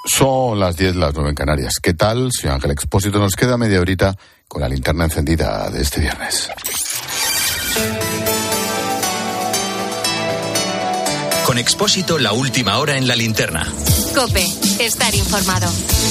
Son las 10, las 9 en Canarias. ¿Qué tal? Soy Ángel Expósito. Nos queda media horita con la linterna encendida de este viernes. Con Expósito, la última hora en la linterna. COPE, estar informado.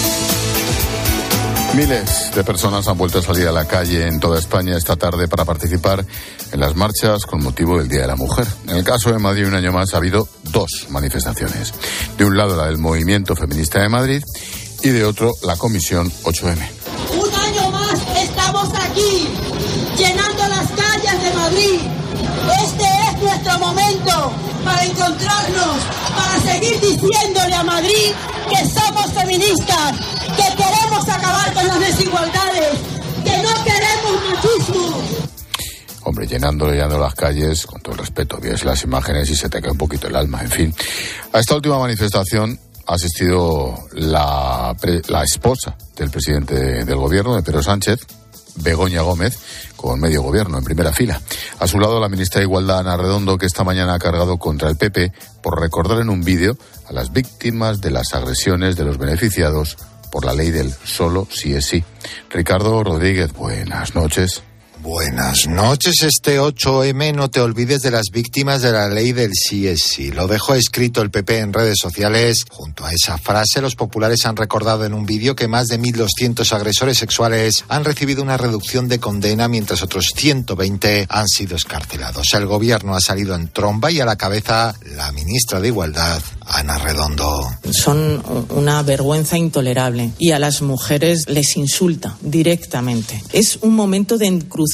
Miles de personas han vuelto a salir a la calle en toda España esta tarde para participar en las marchas con motivo del Día de la Mujer. En el caso de Madrid, un año más ha habido dos manifestaciones. De un lado, la del Movimiento Feminista de Madrid y de otro, la Comisión 8M. Un año más estamos aquí, llenando las calles de Madrid. Este es nuestro momento para encontrarnos, para seguir diciéndole a Madrid que somos feministas, que queremos acabar con las desigualdades, que no queremos machismo. Hombre, llenando las calles, con todo el respeto, ves las imágenes y se te cae un poquito el alma. En fin, a esta última manifestación ha asistido la esposa del presidente del gobierno, de Pedro Sánchez, Begoña Gómez, con medio gobierno en primera fila. A su lado, la ministra de Igualdad, Ana Redondo, que esta mañana ha cargado contra el PP por recordar en un vídeo a las víctimas de las agresiones de los beneficiados por la ley del solo sí es sí. Ricardo Rodríguez, buenas noches. Buenas noches. Este 8M, no te olvides de las víctimas de la ley del sí es sí. Lo dejó escrito el PP en redes sociales. Junto a esa frase, los populares han recordado en un vídeo que más de 1.200 agresores sexuales han recibido una reducción de condena, mientras otros 120 han sido excarcelados. El gobierno ha salido en tromba y a la cabeza la ministra de Igualdad, Ana Redondo. Son una vergüenza intolerable y a las mujeres les insulta directamente. Es un momento de encrucijada.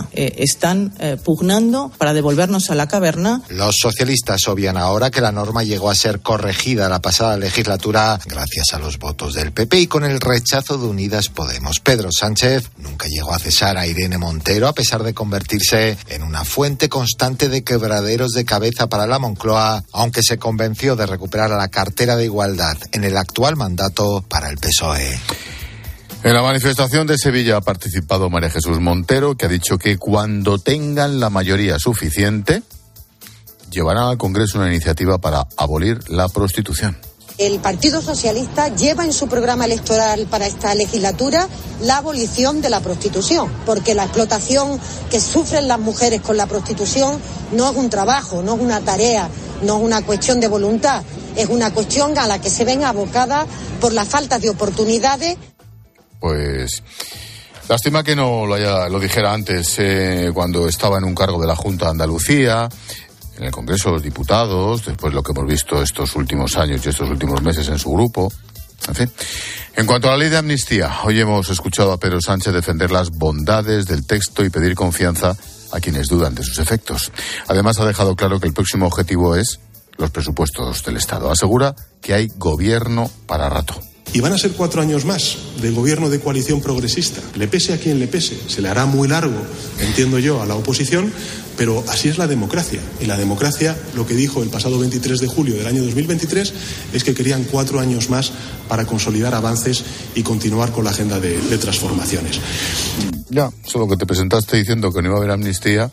Están pugnando para devolvernos a la caverna. Los socialistas obvian ahora que la norma llegó a ser corregida la pasada legislatura gracias a los votos del PP y con el rechazo de Unidas Podemos. Pedro Sánchez nunca llegó a cesar a Irene Montero, a pesar de convertirse en una fuente constante de quebraderos de cabeza para la Moncloa, aunque se convenció de recuperar la cartera de Igualdad en el actual mandato para el PSOE. En la manifestación de Sevilla ha participado María Jesús Montero, que ha dicho que cuando tengan la mayoría suficiente, llevarán al Congreso una iniciativa para abolir la prostitución. El Partido Socialista lleva en su programa electoral para esta legislatura la abolición de la prostitución, porque la explotación que sufren las mujeres con la prostitución no es un trabajo, no es una tarea, no es una cuestión de voluntad, es una cuestión a la que se ven abocadas por la falta de oportunidades. Pues lástima que no lo dijera antes, cuando estaba en un cargo de la Junta de Andalucía, en el Congreso de los Diputados, después de lo que hemos visto estos últimos años y estos últimos meses en su grupo. En fin, en cuanto a la ley de amnistía, hoy hemos escuchado a Pedro Sánchez defender las bondades del texto y pedir confianza a quienes dudan de sus efectos. Además, ha dejado claro que el próximo objetivo es los presupuestos del Estado. Asegura que hay gobierno para rato. Y van a ser 4 años más de gobierno de coalición progresista. Le pese a quien le pese. Se le hará muy largo, entiendo yo, a la oposición, pero así es la democracia. Y la democracia, lo que dijo el pasado 23 de julio del año 2023, es que querían 4 años más para consolidar avances y continuar con la agenda de transformaciones. Ya, solo que te presentaste diciendo que no iba a haber amnistía.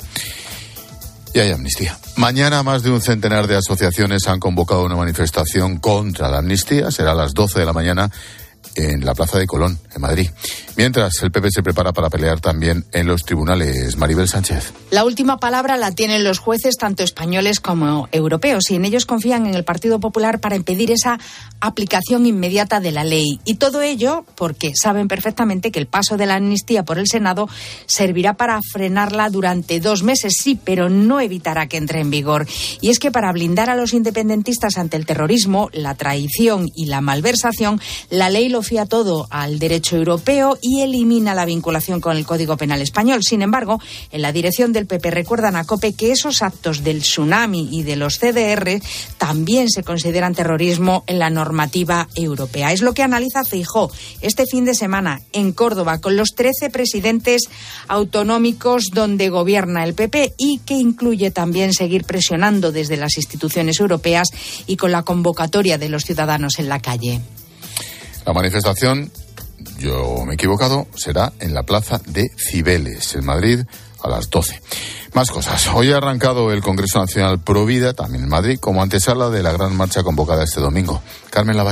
Y hay amnistía. Mañana más de un centenar de asociaciones han convocado una manifestación contra la amnistía. Será a las 12 de la mañana en la Plaza de Colón, en Madrid. Mientras, el PP se prepara para pelear también en los tribunales. Maribel Sánchez. La última palabra la tienen los jueces, tanto españoles como europeos, y en ellos confían en el Partido Popular para impedir esa aplicación inmediata de la ley. Y todo ello porque saben perfectamente que el paso de la amnistía por el Senado servirá para frenarla durante 2 meses, sí, pero no evitará que entre en vigor. Y es que para blindar a los independentistas ante el terrorismo, la traición y la malversación, la ley lo fía todo al derecho europeo y elimina la vinculación con el Código Penal español. Sin embargo, en la dirección del PP recuerdan a COPE que esos actos del tsunami y de los CDR también se consideran terrorismo en la normativa europea. Es lo que analiza Feijóo este fin de semana en Córdoba con los 13 presidentes autonómicos donde gobierna el PP y que incluye también seguir presionando desde las instituciones europeas y con la convocatoria de los ciudadanos en la calle. La manifestación, yo me he equivocado, será en la Plaza de Cibeles, en Madrid, a las 12. Más cosas. Hoy ha arrancado el Congreso Nacional Provida, también en Madrid, como antesala de la gran marcha convocada este domingo. Carmen Lavallén.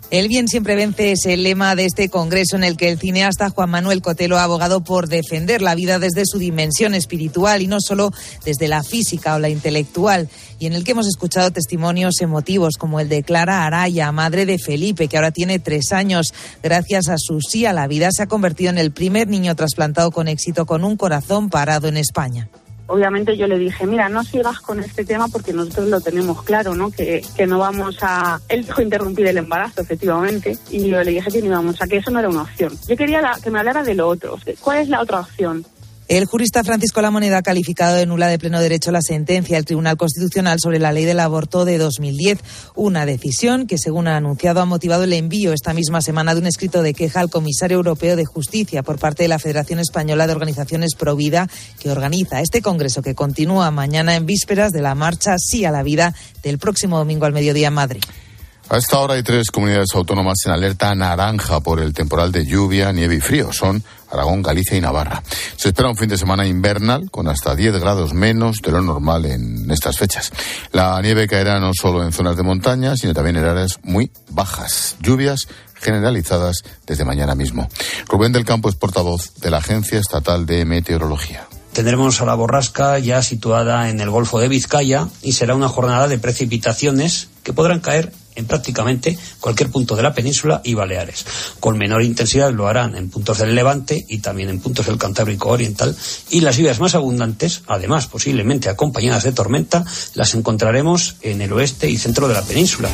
El bien siempre vence es el lema de este congreso en el que el cineasta Juan Manuel Cotelo ha abogado por defender la vida desde su dimensión espiritual y no solo desde la física o la intelectual, y en el que hemos escuchado testimonios emotivos como el de Clara Araya, madre de Felipe, que ahora tiene 3 años. Gracias a su sí a la vida se ha convertido en el primer niño trasplantado con éxito con un corazón parado en España. Obviamente yo le dije, mira, no sigas con este tema porque nosotros lo tenemos claro, ¿no? Que no vamos a... Él dijo interrumpir el embarazo, efectivamente, y yo le dije que no íbamos, a que eso no era una opción. Yo quería que me hablara de lo otro. ¿Cuál es la otra opción? El jurista Francisco Lamoneda ha calificado de nula de pleno derecho la sentencia del Tribunal Constitucional sobre la ley del aborto de 2010, una decisión que, según ha anunciado, ha motivado el envío esta misma semana de un escrito de queja al comisario europeo de Justicia por parte de la Federación Española de Organizaciones Pro Vida, que organiza este congreso que continúa mañana en vísperas de la marcha Sí a la Vida del próximo domingo al mediodía en Madrid. A esta hora hay 3 comunidades autónomas en alerta naranja por el temporal de lluvia, nieve y frío. Son Aragón, Galicia y Navarra. Se espera un fin de semana invernal con hasta 10 grados menos de lo normal en estas fechas. La nieve caerá no solo en zonas de montaña, sino también en áreas muy bajas. Lluvias generalizadas desde mañana mismo. Rubén del Campo es portavoz de la Agencia Estatal de Meteorología. Tendremos a la borrasca ya situada en el Golfo de Vizcaya y será una jornada de precipitaciones que podrán caer en prácticamente cualquier punto de la península y Baleares. Con menor intensidad lo harán en puntos del Levante y también en puntos del Cantábrico Oriental, y las lluvias más abundantes, además posiblemente acompañadas de tormenta, las encontraremos en el oeste y centro de la península.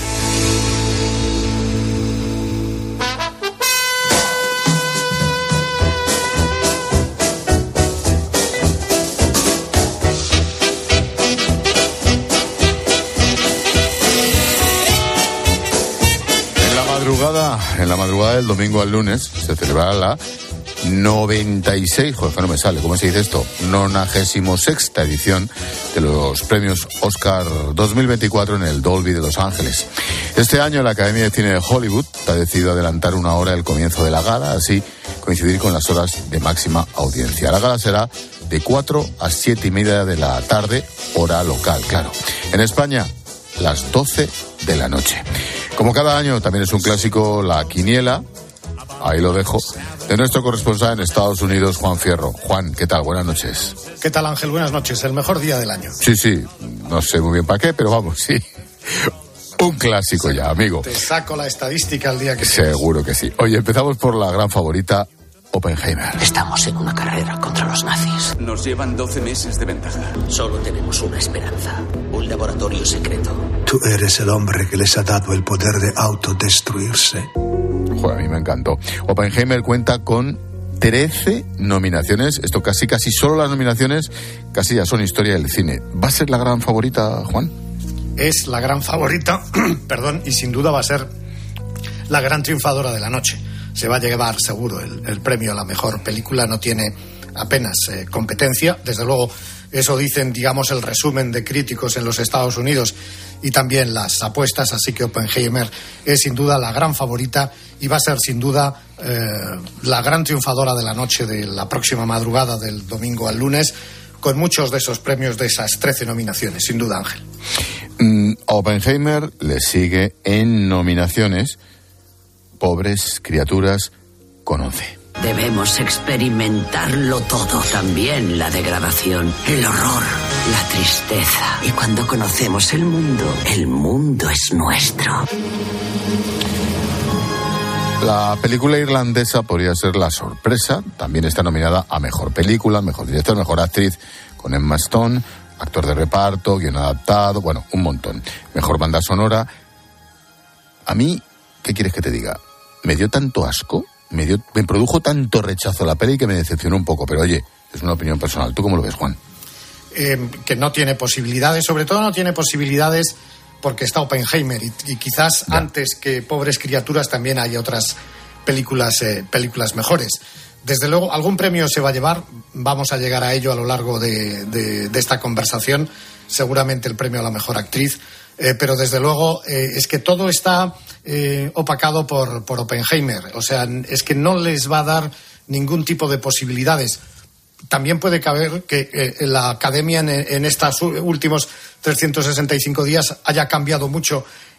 En la madrugada del domingo al lunes se celebrará la 96, joder, no me sale, ¿cómo se dice esto? 96ª edición de los premios Oscar 2024 en el Dolby de Los Ángeles. Este año la Academia de Cine de Hollywood ha decidido adelantar 1 hora el comienzo de la gala, así coincidir con las horas de máxima audiencia. La gala será de 4 a 7:30 de la tarde, hora local, claro. En España, las 12 de la noche. Como cada año, también es un clásico la quiniela, ahí lo dejo, de nuestro corresponsal en Estados Unidos, Juan Fierro. Juan, ¿qué tal? Buenas noches. ¿Qué tal, Ángel? Buenas noches. El mejor día del año. Sí, no sé muy bien para qué, pero vamos, sí. Un clásico ya, amigo. Te saco la estadística el día que Seguro que sí. Oye, empezamos por la gran favorita, Oppenheimer. Estamos en una carrera contra los nazis. Nos llevan 12 meses de ventaja. Solo tenemos una esperanza, un laboratorio secreto. Tú eres el hombre que les ha dado el poder de autodestruirse. Joder, a mí me encantó. Oppenheimer cuenta con 13 nominaciones. Esto casi solo las nominaciones casi ya son historia del cine. ¿Va a ser la gran favorita, Juan? Es la gran favorita, perdón, y sin duda va a ser la gran triunfadora de la noche. Se va a llevar seguro el premio a la mejor película, no tiene apenas competencia. Desde luego, eso dicen, digamos, el resumen de críticos en los Estados Unidos y también las apuestas, así que Oppenheimer es sin duda la gran favorita y va a ser sin duda la gran triunfadora de la noche de la próxima madrugada del domingo al lunes, con muchos de esos premios, de esas 13 nominaciones, sin duda, Ángel. A Oppenheimer le sigue en nominaciones Pobres criaturas con 11. Debemos experimentarlo todo, también la degradación, el horror, la tristeza. Y cuando conocemos el mundo es nuestro. La película irlandesa podría ser la sorpresa. También está nominada a Mejor Película, Mejor Director, Mejor Actriz, con Emma Stone, Actor de Reparto, Guion Adaptado, bueno, un montón. Mejor Banda Sonora. A mí, ¿qué quieres que te diga? Me dio tanto asco, me produjo tanto rechazo la peli que me decepcionó un poco, pero oye, es una opinión personal. ¿Tú cómo lo ves, Juan? Que no tiene posibilidades, sobre todo no tiene posibilidades porque está Oppenheimer y quizás ya. Antes que Pobres criaturas también hay otras películas mejores. Desde luego, algún premio se va a llevar, vamos a llegar a ello a lo largo de esta conversación, seguramente el premio a la mejor actriz, pero desde luego es que todo está opacado por Oppenheimer, o sea, es que no les va a dar ningún tipo de posibilidades. También puede caber que la Academia en estos últimos 365 días haya cambiado mucho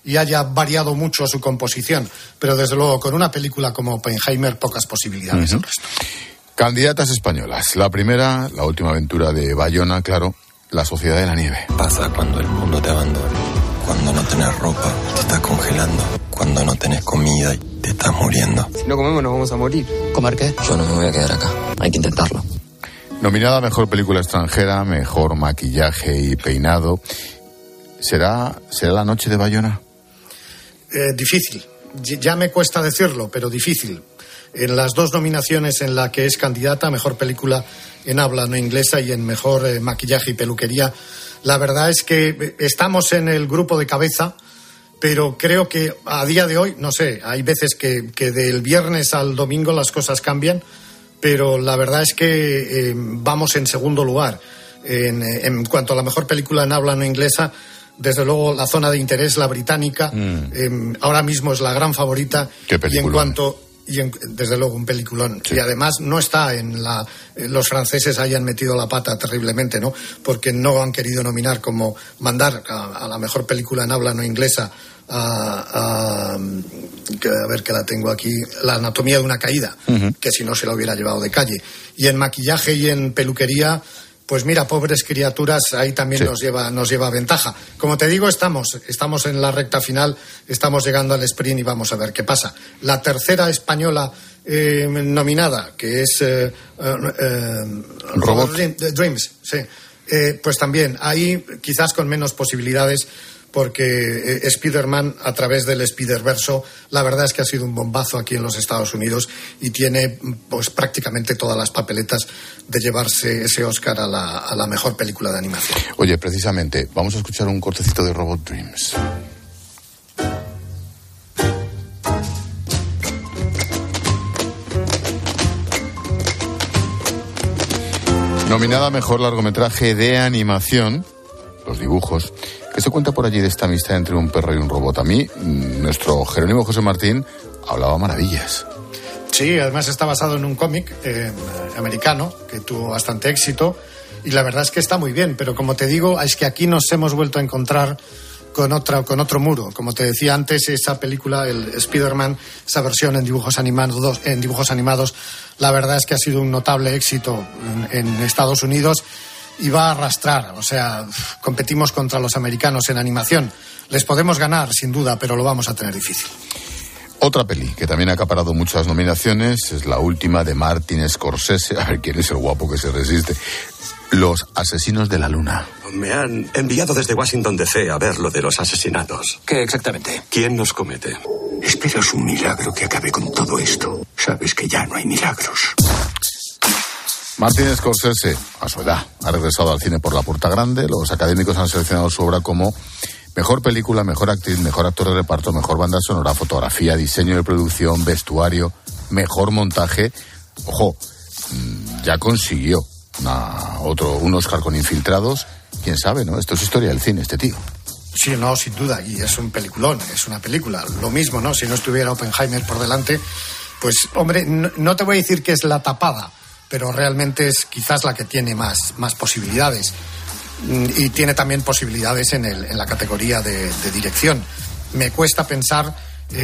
y haya variado mucho su composición, pero desde luego con una película como Oppenheimer pocas posibilidades. El resto. Candidatas españolas. La primera, La última aventura de Bayona, claro, La sociedad de la nieve. Pasa cuando el mundo te abandona, cuando no tenés ropa, te estás congelando, cuando no tenés comida y te estás muriendo. Si no comemos nos vamos a morir. ¿Comer qué? Yo no me voy a quedar acá, hay que intentarlo. Nominada a Mejor Película Extranjera, Mejor Maquillaje y Peinado. ¿Será La noche de Bayona? Difícil. Ya me cuesta decirlo, pero difícil. En las dos nominaciones en la que es candidata, Mejor Película en habla no inglesa y en Mejor Maquillaje y Peluquería, la verdad es que estamos en el grupo de cabeza, pero creo que a día de hoy, no sé, hay veces que del viernes al domingo las cosas cambian, pero la verdad es que vamos en segundo lugar. En cuanto a la Mejor Película en habla no inglesa, desde luego la zona de interés, la británica, ahora mismo es la gran favorita. ¿Qué película? Desde luego un peliculón. Sí. Y además no está los franceses hayan metido la pata terriblemente, ¿no? Porque no han querido mandar a la Mejor Película en habla no inglesa a ver que la tengo aquí, La anatomía de una caída, que si no se la hubiera llevado de calle. Y en maquillaje y en peluquería, pues mira, Pobres criaturas, ahí también sí. nos lleva ventaja. Como te digo, estamos en la recta final, estamos llegando al sprint y vamos a ver qué pasa. La tercera española nominada, que es Robot Dreams, sí. Pues también, ahí quizás con menos posibilidades, porque Spider-Man, a través del Spider-Verso, la verdad es que ha sido un bombazo aquí en los Estados Unidos y tiene pues prácticamente todas las papeletas de llevarse ese Oscar a la mejor película de animación. Oye, precisamente, vamos a escuchar un cortecito de Robot Dreams. Nominada a Mejor Largometraje de Animación, Los dibujos, que se cuenta por allí de esta amistad entre un perro y un robot. A mí, nuestro Jerónimo José Martín hablaba maravillas. Sí, además está basado en un cómic americano que tuvo bastante éxito y la verdad es que está muy bien, pero como te digo, es que aquí nos hemos vuelto a encontrar con otro muro. Como te decía antes, esa película, el Spider-Man, esa versión en dibujos animados, la verdad es que ha sido un notable éxito en Estados Unidos y va a arrastrar. O sea, competimos contra los americanos en animación. Les podemos ganar, sin duda, pero lo vamos a tener difícil. Otra peli que también ha acaparado muchas nominaciones es la última de Martin Scorsese. A ver quién es el guapo que se resiste. Los asesinos de la luna. Me han enviado desde Washington DC a ver lo de los asesinatos. ¿Qué exactamente? ¿Quién los comete? Esperas un milagro que acabe con todo esto. Sabes que ya no hay milagros. Martin Scorsese, a su edad, ha regresado al cine por la puerta grande. Los académicos han seleccionado su obra como mejor película, mejor actriz, mejor actor de reparto, mejor banda sonora, fotografía, diseño de producción, vestuario, mejor montaje. Ojo, ya consiguió un Oscar con Infiltrados. Quién sabe, ¿no? Esto es historia del cine, este tío. Sí, no, sin duda, y es un peliculón, es una película. Lo mismo, ¿no? Si no estuviera Oppenheimer por delante, pues, hombre, no te voy a decir que es la tapada, pero realmente es quizás la que tiene más posibilidades. Y tiene también posibilidades en la categoría de dirección. Me cuesta pensar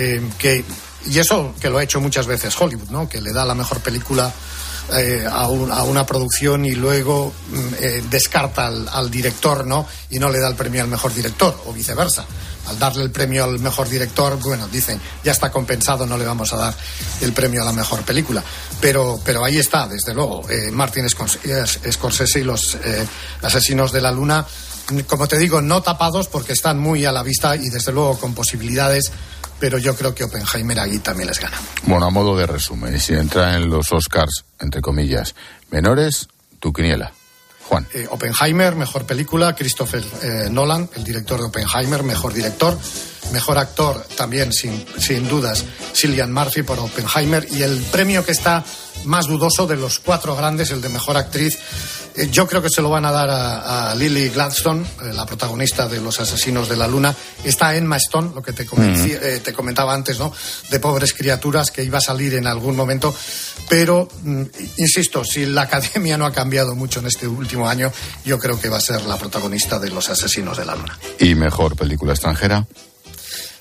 y eso que lo ha hecho muchas veces Hollywood, ¿no? Que le da la mejor película a una producción y luego descarta al director, ¿no? Y no le da el premio al mejor director, o viceversa. Al darle el premio al mejor director, bueno, dicen, ya está compensado, no le vamos a dar el premio a la mejor película. Pero ahí está, desde luego, Martin Scorsese y los asesinos de la luna, como te digo, no tapados porque están muy a la vista y desde luego con posibilidades, pero yo creo que Oppenheimer ahí también les gana. Bueno, a modo de resumen, si entra en los Oscars, entre comillas, menores, tu quiniela. Juan. Oppenheimer, mejor película. Christopher Nolan, el director de Oppenheimer, mejor director. Mejor actor, también sin dudas, Cillian Murphy por Oppenheimer. Y el premio que está más dudoso de los cuatro grandes, el de mejor actriz, yo creo que se lo van a dar a Lily Gladstone, la protagonista de Los asesinos de la luna. Está Emma Stone, lo que te comentaba antes, ¿no? De Pobres criaturas, que iba a salir en algún momento. Pero, insisto, si la academia no ha cambiado mucho en este último año, yo creo que va a ser la protagonista de Los asesinos de la luna. ¿Y mejor película extranjera?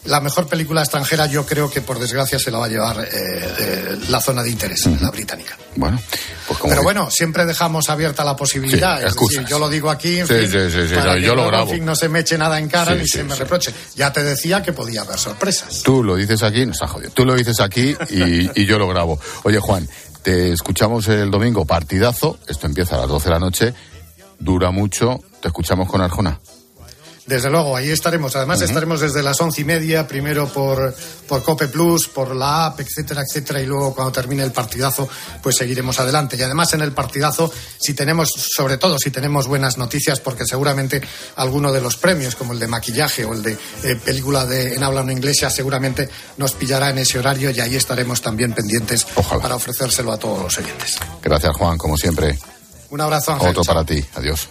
la mejor película extranjera yo creo que por desgracia se la va a llevar La zona de interés, la británica. Bueno, pues pero bueno, siempre dejamos abierta la posibilidad. Sí, es decir, yo lo digo aquí, en fin, para que yo lo luego, grabo. en fin, no se me eche nada en cara ni se me reproche. Ya te decía que podía haber sorpresas. Tú lo dices aquí, nos ha jodido. Tú lo dices aquí y yo lo grabo. Oye, Juan, te escuchamos el domingo, partidazo. Esto empieza a las 12 de la noche, dura mucho. Te escuchamos con Arjona. Desde luego, ahí estaremos. Además, estaremos desde las 11:30, primero por COPE Plus, por la app, etcétera, etcétera, y luego cuando termine el partidazo, pues seguiremos adelante. Y además en el partidazo, si tenemos buenas noticias, porque seguramente alguno de los premios, como el de maquillaje o el de película en habla no inglesa, seguramente nos pillará en ese horario y ahí estaremos también pendientes. Ojalá. Para ofrecérselo a todos los oyentes. Gracias, Juan, como siempre. Un abrazo, Ángel. Otro para ti. Adiós.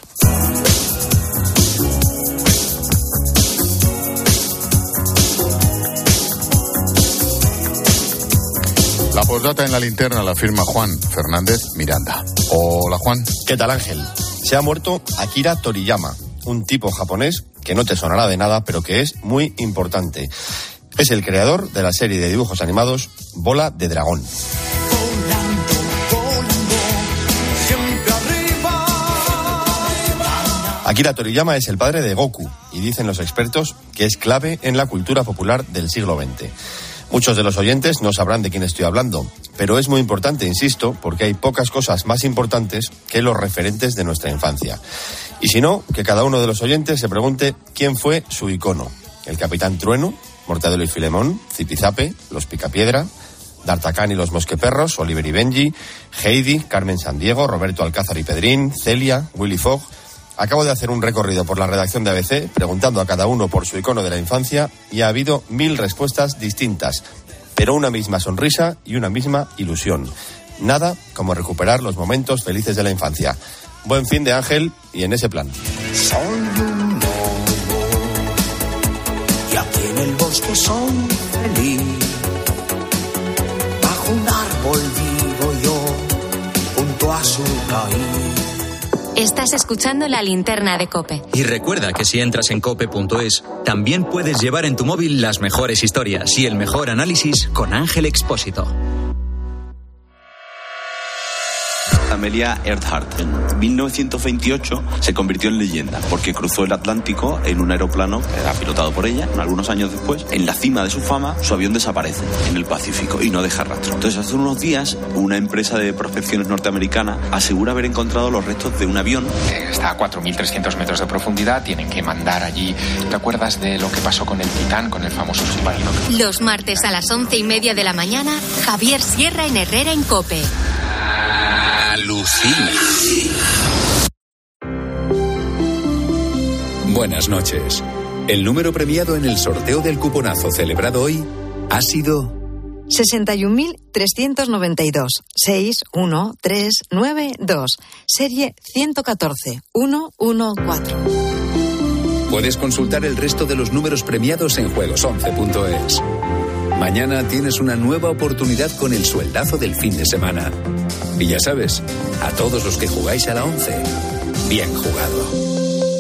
La postdata en la linterna la firma Juan Fernández Miranda. Hola, Juan. ¿Qué tal, Ángel? Se ha muerto Akira Toriyama, un tipo japonés que no te sonará de nada, pero que es muy importante. Es el creador de la serie de dibujos animados Bola de Dragón. Akira Toriyama es el padre de Goku y dicen los expertos que es clave en la cultura popular del siglo XX. Muchos de los oyentes no sabrán de quién estoy hablando, pero es muy importante, insisto, porque hay pocas cosas más importantes que los referentes de nuestra infancia. Y si no, que cada uno de los oyentes se pregunte quién fue su icono. El Capitán Trueno, Mortadelo y Filemón, Zipizape, Los Picapiedra, D'Artagnan y los Mosqueperros, Oliver y Benji, Heidi, Carmen Sandiego, Roberto Alcázar y Pedrín, Celia, Willy Fogg. Acabo de hacer un recorrido por la redacción de ABC preguntando a cada uno por su icono de la infancia y ha habido 1000 respuestas distintas, pero una misma sonrisa y una misma ilusión. Nada como recuperar los momentos felices de la infancia. Buen fin de Ángel y en ese plan. Soy un lobo y aquí en el bosque soy feliz. Bajo un árbol vivo yo junto a su raíz. Estás escuchando La Linterna de COPE. Y recuerda que si entras en cope.es, también puedes llevar en tu móvil las mejores historias y el mejor análisis con Ángel Expósito. Amelia Earhart en 1928 se convirtió en leyenda porque cruzó el Atlántico en un aeroplano que era pilotado por ella. Algunos años después, en la cima de su fama, su avión desaparece en el Pacífico y no deja rastro. Entonces, hace unos días, una empresa de prospecciones norteamericana asegura haber encontrado los restos de un avión. Está a 4.300 metros de profundidad, tienen que mandar allí. ¿Te acuerdas de lo que pasó con el Titán, con el famoso submarino? Los martes a las 11:30 de la mañana, Javier Sierra en Herrera en COPE. Alucina. Buenas noches. El número premiado en el sorteo del cuponazo celebrado hoy ha sido 61.392 61392, serie 114 114. Puedes consultar el resto de los números premiados en juegos11.es. Mañana tienes una nueva oportunidad con el sueldazo del fin de semana. Y ya sabes, a todos los que jugáis a la 11, bien jugado.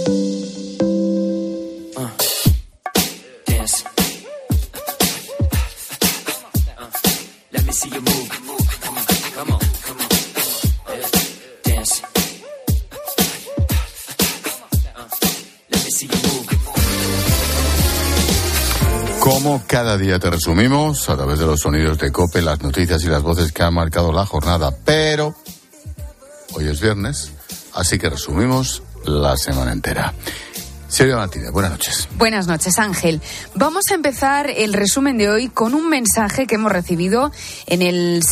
Como cada día te resumimos a través de los sonidos de COPE, las noticias y las voces que han marcado la jornada, pero hoy es viernes, así que resumimos la semana entera. Silvia Martínez, buenas noches. Buenas noches, Ángel. Vamos a empezar el resumen de hoy con un mensaje que hemos recibido en el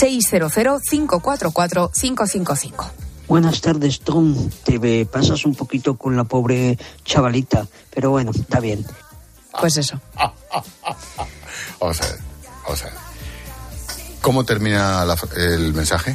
600-544-555. Buenas tardes, Tom. Te pasas un poquito con la pobre chavalita, pero bueno, está bien. Pues eso. Vamos a ver. ¿Cómo termina el mensaje?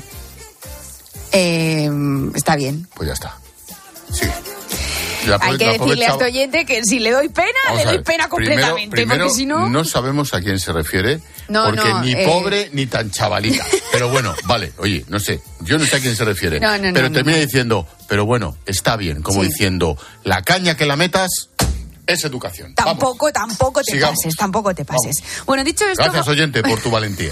Está bien. Pues ya está. Sigue. Hay que decirle a este oyente que si le doy pena, le doy pena completamente. Primero, porque si no... No sabemos a quién se refiere, porque ni pobre ni tan chavalita. Pero bueno, vale, oye, no sé. Yo no sé a quién se refiere. Pero termina diciendo, pero bueno, está bien. Como diciendo, la caña que la metas... es educación. Tampoco te Sigamos. pases, tampoco te pases. Bueno, dicho esto... Gracias, oyente, por tu valentía.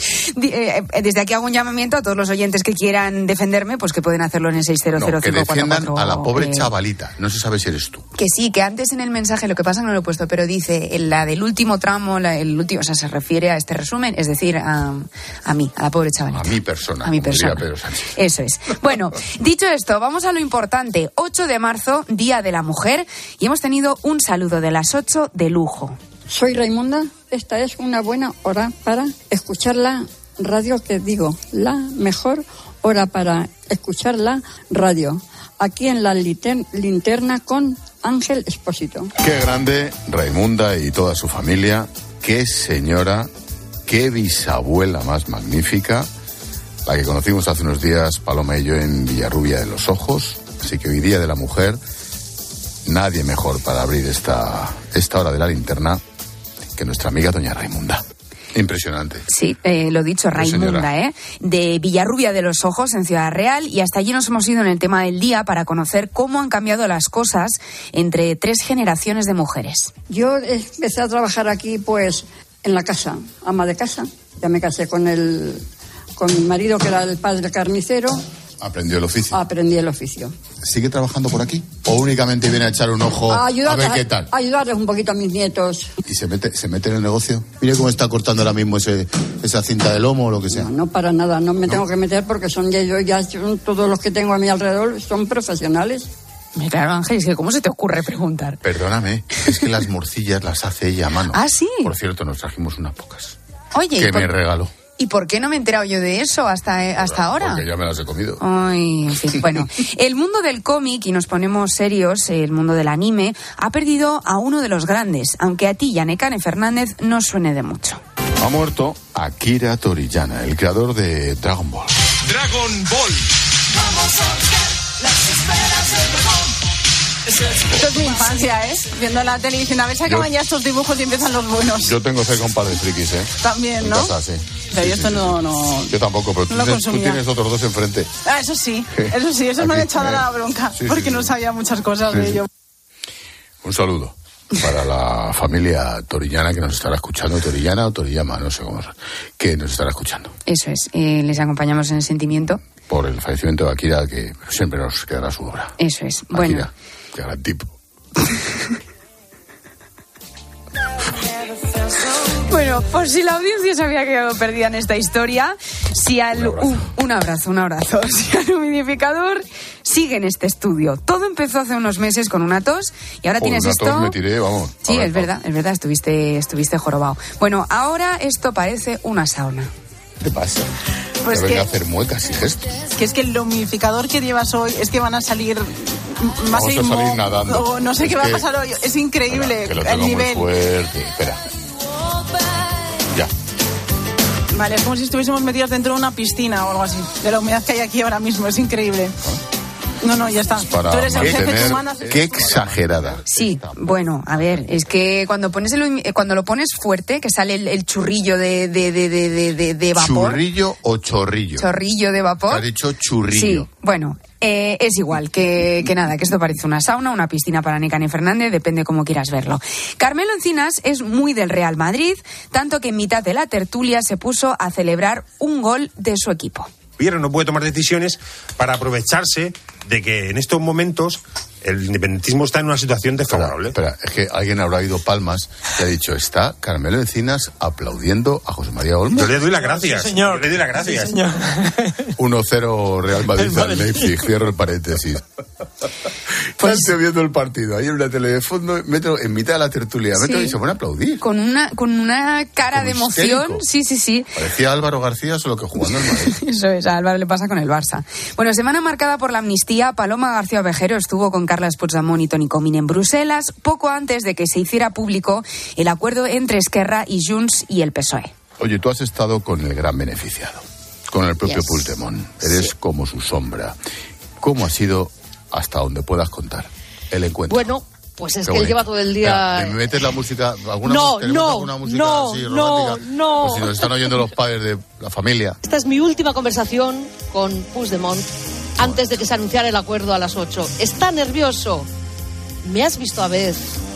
Desde aquí hago un llamamiento a todos los oyentes que quieran defenderme, pues que pueden hacerlo en el 600. Que defiendan a la pobre chavalita. No se sabe si eres tú. Que sí, que antes en el mensaje, lo que pasa que no lo he puesto, pero dice, la del último tramo, o sea, se refiere a este resumen, es decir, a mí, a la pobre chavalita. A mi persona. A mi persona. Pedro Sánchez. Eso es. Bueno, dicho esto, vamos a lo importante. 8 de marzo, Día de la Mujer, y hemos tenido un saludo de las 8 de lujo. Soy Raimunda. Esta es una buena hora para escuchar la radio, que digo, la mejor hora para escuchar la radio. Aquí en la linterna con Ángel Expósito. Qué grande Raimunda y toda su familia. Qué señora, qué bisabuela más magnífica. La que conocimos hace unos días, Paloma y yo, en Villarrubia de los Ojos. Así que hoy Día de la Mujer, nadie mejor para abrir esta hora de la linterna que nuestra amiga doña Raimunda. Impresionante. Sí, lo dicho, Raimunda, de Villarrubia de los Ojos, en Ciudad Real, y hasta allí nos hemos ido en el tema del día para conocer cómo han cambiado las cosas entre 3 generaciones de mujeres. Yo empecé a trabajar aquí, pues, en la casa, ama de casa. Ya me casé con mi marido, que era el padre carnicero. ¿Aprendió el oficio? Aprendí el oficio. ¿Sigue trabajando por aquí? ¿O únicamente viene a echar un ojo a ver qué tal? Ayudarles un poquito a mis nietos. ¿Y se mete en el negocio? Mire cómo está cortando ahora mismo esa cinta de lomo o lo que sea. No, para nada, no me tengo que meter porque todos los que tengo a mi alrededor son profesionales. Claro, Ángel, es que ¿cómo se te ocurre preguntar? Perdóname, es que las morcillas las hace ella a mano. ¿Ah, sí? Por cierto, nos trajimos unas pocas. Oye, que me regaló. ¿Y por qué no me he enterado yo de eso hasta ahora? Porque ya me las he comido. Ay, en fin, bueno. El mundo del cómic, y nos ponemos serios, el mundo del anime, ha perdido a uno de los grandes, aunque a ti, Nekane Fernández, no suene de mucho. Ha muerto Akira Toriyama, el creador de Dragon Ball. Dragon Ball. Vamos a buscar las esferas del dragón. Esto es mi infancia, viendo la tele y diciendo, a ver si acaban ya estos dibujos y empiezan los buenos. Yo tengo 6 compadres frikis, También, ¿no? En casa, sí. Pero yo esto no... Yo tampoco, pero tú tienes otros 2 enfrente. Ah, eso sí, esos me han echado la bronca, porque no sabía muchas cosas de ello. Un saludo para la familia Toriyama que nos estará escuchando, Toriyama o Toriyama, no sé cómo son, que nos estará escuchando. Eso es, les acompañamos en el sentimiento. Por el fallecimiento de Akira, que siempre nos quedará su obra. Eso es, Akira, bueno. Qué gran tipo. Bueno, por si la audiencia se había quedado perdida en esta historia, un abrazo. Si al humidificador sigue en este estudio. Todo empezó hace unos meses con una tos y ahora tienes esto. Tos me tiré, vamos. Sí, es verdad, estuviste jorobado. Bueno, ahora esto parece una sauna. ¿Qué pasa? Pues que venga a hacer muecas y gestos. Que es que el humidificador que llevas hoy es que van a salir Vamos a salir nadando. O no sé qué va a pasar hoy. Es increíble. Espera, que lo tengo el nivel. Muy fuerte. Espera. Ya. Vale, es como si estuviésemos metidos dentro de una piscina o algo así. De la humedad que hay aquí ahora mismo. Es increíble. No, ya está. Tú eres el jefe, tú mandas. Qué exagerada. Sí, bueno, a ver, es que cuando lo pones fuerte, que sale el churrillo de vapor. ¿Churrillo o chorrillo? Chorrillo de vapor. Te has dicho churrillo. Sí, bueno, es igual, que nada, que esto parece una sauna, una piscina para Nekane Fernández, depende cómo quieras verlo. Carmelo Encinas es muy del Real Madrid, tanto que en mitad de la tertulia se puso a celebrar un gol de su equipo. Gobierno no puede tomar decisiones para aprovecharse de que en estos momentos el independentismo está en una situación desfavorable. Espera, es que alguien habrá ido palmas y ha dicho, está Carmelo Encinas aplaudiendo a José María Olmos. Yo le doy las gracias. Sí, señor. Yo le doy las gracias. Sí, señor. 1-0 Real Madrid al Leipzig, cierro el paréntesis. Pues, estoy viendo el partido, ahí en una tele de fondo, meto en mitad de la tertulia, y se van a aplaudir. Con una cara de emoción. Histérico. Sí. Parecía Álvaro García, solo que jugando al Madrid. Eso es, a Álvaro le pasa con el Barça. Bueno, semana marcada por la amnistía, Paloma García Ovejero estuvo con Carles Puigdemont y Toni Comín en Bruselas, poco antes de que se hiciera público el acuerdo entre Esquerra y Junts y el PSOE. Oye, tú has estado con el gran beneficiado, con el propio Puigdemont. Eres como su sombra. ¿Cómo ha sido, hasta donde puedas contar, el encuentro? Bueno, pues es que él lleva todo el día... ¿Me metes la música? ¿Alguna música así romántica? No. Pues si nos están oyendo los padres de la familia. Esta es mi última conversación con Puigdemont antes de que se anunciara el acuerdo a las 8. Está nervioso. Me has visto a ver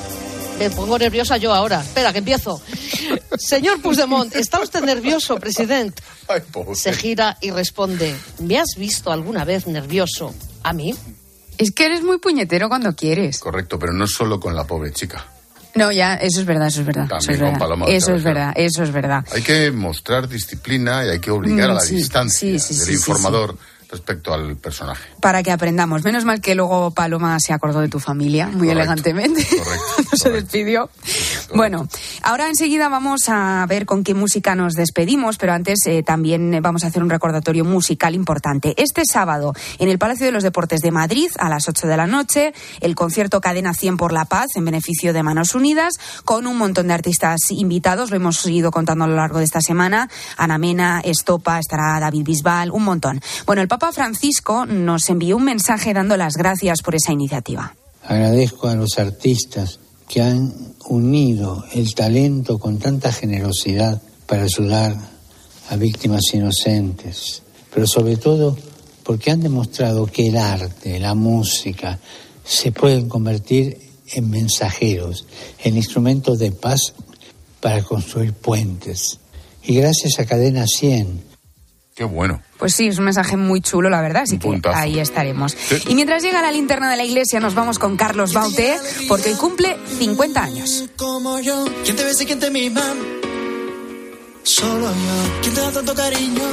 Me pongo nerviosa yo ahora. Espera, que empiezo. Señor Puigdemont, ¿está usted nervioso, presidente? Ay, pobre. Se gira y responde, ¿me has visto alguna vez nervioso? ¿A mí? Es que eres muy puñetero cuando quieres. Correcto, pero no solo con la pobre chica. No, ya, eso es verdad. También eso es con verdad. Paloma. Eso es verdad. Hay que mostrar disciplina y hay que obligar a la distancia del informador respecto al personaje. Para que aprendamos. Menos mal que luego Paloma se acordó de tu familia, muy elegantemente. Correcto. Se despidió. Bueno, ahora enseguida vamos a ver con qué música nos despedimos, pero antes también vamos a hacer un recordatorio musical importante. Este sábado, en el Palacio de los Deportes de Madrid, a las 8 de la noche, el concierto Cadena 100 por la Paz, en beneficio de Manos Unidas, con un montón de artistas invitados. Lo hemos ido contando a lo largo de esta semana. Ana Mena, Estopa, estará David Bisbal, un montón. Bueno, el Papa Francisco nos envió un mensaje dando las gracias por esa iniciativa. Agradezco a los artistas que han unido el talento con tanta generosidad para ayudar a víctimas inocentes, pero sobre todo porque han demostrado que el arte, la música, se pueden convertir en mensajeros, en instrumentos de paz para construir puentes. Y gracias a Cadena 100. Qué bueno. Pues sí, es un mensaje muy chulo, la verdad, así que puntazo. ahí estaremos. Sí. Y mientras llega la linterna de la iglesia, nos vamos con Carlos Baute, porque hoy cumple 50 años. Como yo, ¿quién te besa y quién te mima? Solo yo. ¿Quién te da tanto cariño?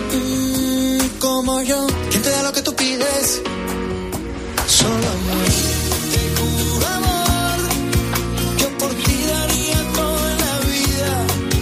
Como yo. ¿Quién te da lo que tú pides? Solo yo. Te juro, amor, que por ti daría toda la vida.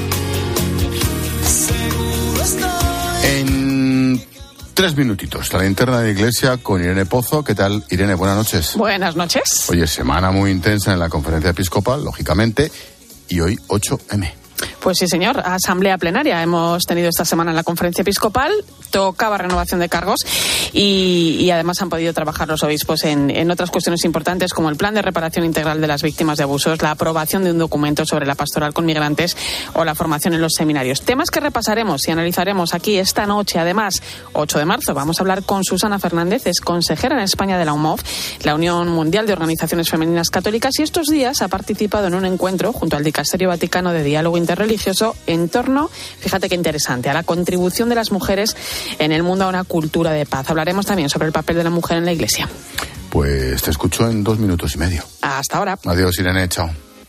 Seguro estoy. En 3 minutitos, la linterna de la iglesia con Irene Pozo. ¿Qué tal, Irene? Buenas noches. Buenas noches. Oye, semana muy intensa en la conferencia episcopal, lógicamente, y hoy 8M. Pues sí, señor. Asamblea plenaria hemos tenido esta semana en la conferencia episcopal. Tocaba renovación de cargos y además han podido trabajar los obispos en otras cuestiones importantes como el plan de reparación integral de las víctimas de abusos, la aprobación de un documento sobre la pastoral con migrantes o la formación en los seminarios. Temas que repasaremos y analizaremos aquí esta noche. Además, 8 de marzo vamos a hablar con Susana Fernández, es consejera en España de la UMOF, la Unión Mundial de Organizaciones Femeninas Católicas, y estos días ha participado en un encuentro junto al Dicasterio Vaticano de Diálogo Interreligioso en torno, fíjate qué interesante, a la contribución de las mujeres en el mundo a una cultura de paz. Hablaremos también sobre el papel de la mujer en la Iglesia. Pues te escucho en 2 minutos y medio. Hasta ahora. Adiós, Irene, chao.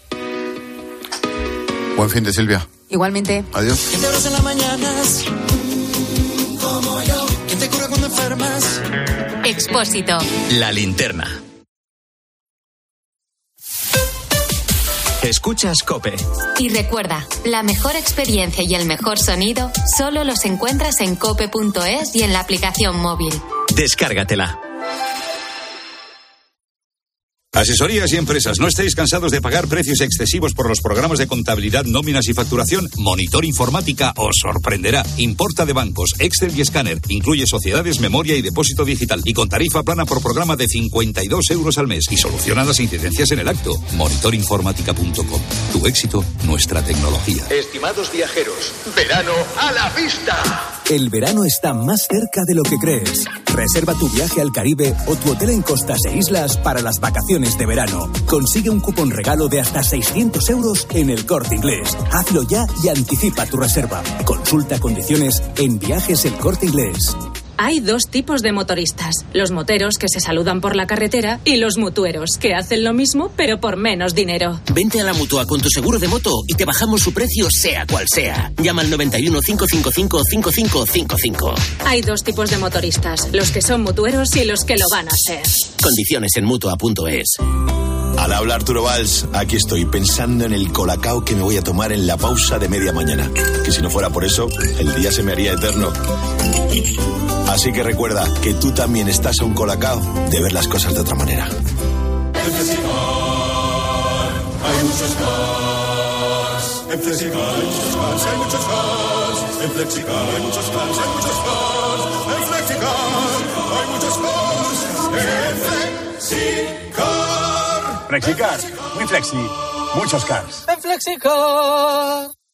Buen fin de Silvia. Igualmente. Adiós. ¿Quién te abraza en las mañanas? Como yo. ¿Quién te cura cuando enfermas? Expósito. La linterna. Escuchas COPE. Y recuerda, la mejor experiencia y el mejor sonido solo los encuentras en cope.es y en la aplicación móvil. Descárgatela. Asesorías y empresas, ¿no estáis cansados de pagar precios excesivos por los programas de contabilidad, nóminas y facturación? Monitor Informática os sorprenderá. Importa de bancos, Excel y escáner. Incluye sociedades, memoria y depósito digital. Y con tarifa plana por programa de 52 euros al mes. Y soluciona las incidencias en el acto. Monitorinformática.com. Tu éxito, nuestra tecnología. Estimados viajeros, verano a la vista. El verano está más cerca de lo que crees. Reserva tu viaje al Caribe o tu hotel en costas e islas para las vacaciones de verano. Consigue un cupón regalo de hasta 600 euros en El Corte Inglés. Hazlo ya y anticipa tu reserva. Consulta condiciones en Viajes El Corte Inglés. Hay 2 tipos de motoristas. Los moteros que se saludan por la carretera y los mutueros que hacen lo mismo pero por menos dinero. Vente a la Mutua con tu seguro de moto y te bajamos su precio sea cual sea. Llama al 91 555 5555. Hay 2 tipos de motoristas. Los que son mutueros y los que lo van a ser. Condiciones en Mutua.es. Al habla Arturo Valls, aquí estoy pensando en el colacao que me voy a tomar en la pausa de media mañana. Que si no fuera por eso, el día se me haría eterno. Así que recuerda que tú también estás a un colacao de ver las cosas de otra manera. En Flexicar hay muchos cars. En Flexicar hay muchos cars, hay muchos cars. En Flexicar hay muchos cars, hay muchos cars. En Flexicar hay muchos cars. En Flexicar. Flexicar, muy flexi, muchos cars. En Flexicar.